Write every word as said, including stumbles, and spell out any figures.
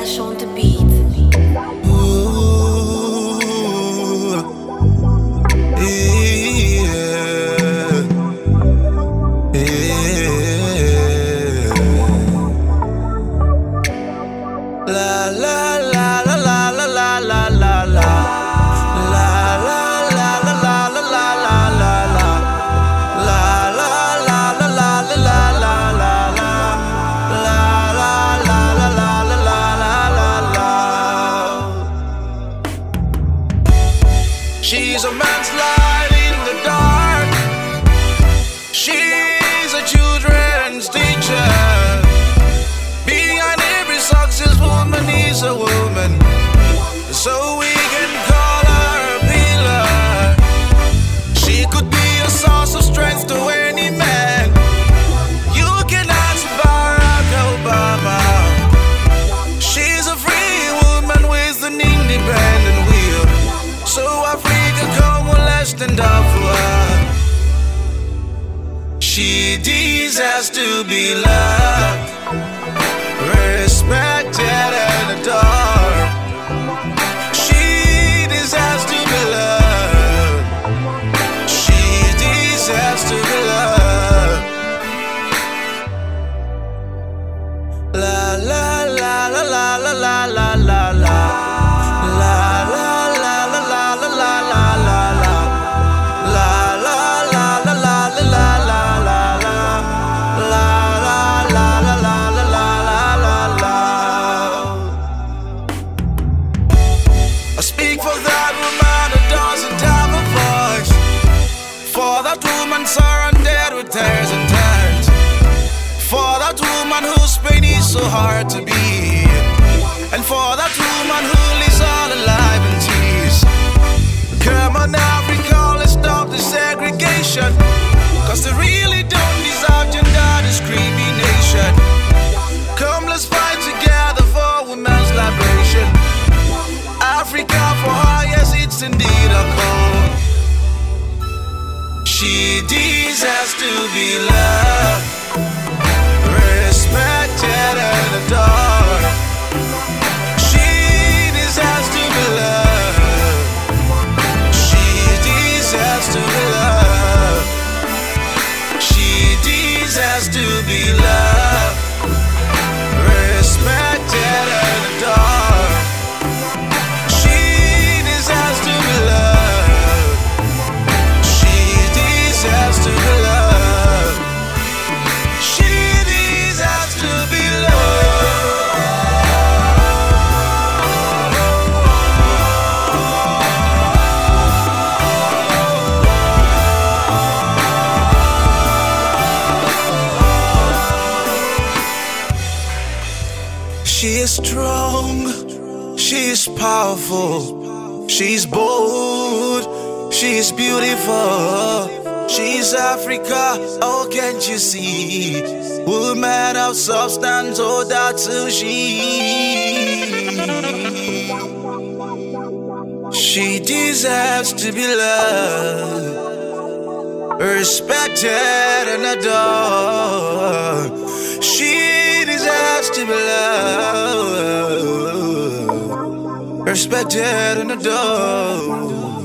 Fresh on the beat. Ooh, yeah, yeah. La la la la la la la la la la. She's a man's light in the dark. She's a children's teacher. Behind every successful woman is a woman. So we can call her a pillar. She could be a source of strength to any man. You can ask Barack Obama. She's a free woman with an independent will. So Africa come less than Darfur. She deserves to be loved, respected and adored. She deserves to be loved. She deserves to be loved. La la la la la la la la la. I speak for that woman who doesn't have a voice, for that woman surrounded with tears and tears, for that woman whose pain is so hard to be, and for that woman who lives all alive in tears. Come on Africa, let's stop the segregation, cause they really don't deserve gender discrimination. Come, let's fight together for women's liberation. Africa for her, yes, it's indeed a call. She deserves to be loved, respected and adored. She deserves to be loved. She deserves to be loved. She deserves to be loved, respected and adored. She is strong, she is powerful, she's bold, she's beautiful, she's Africa, oh can't you see? Woman of substance, oh that's who she. She deserves to be loved, respected and adored. She deserves to be loved, respected and adored.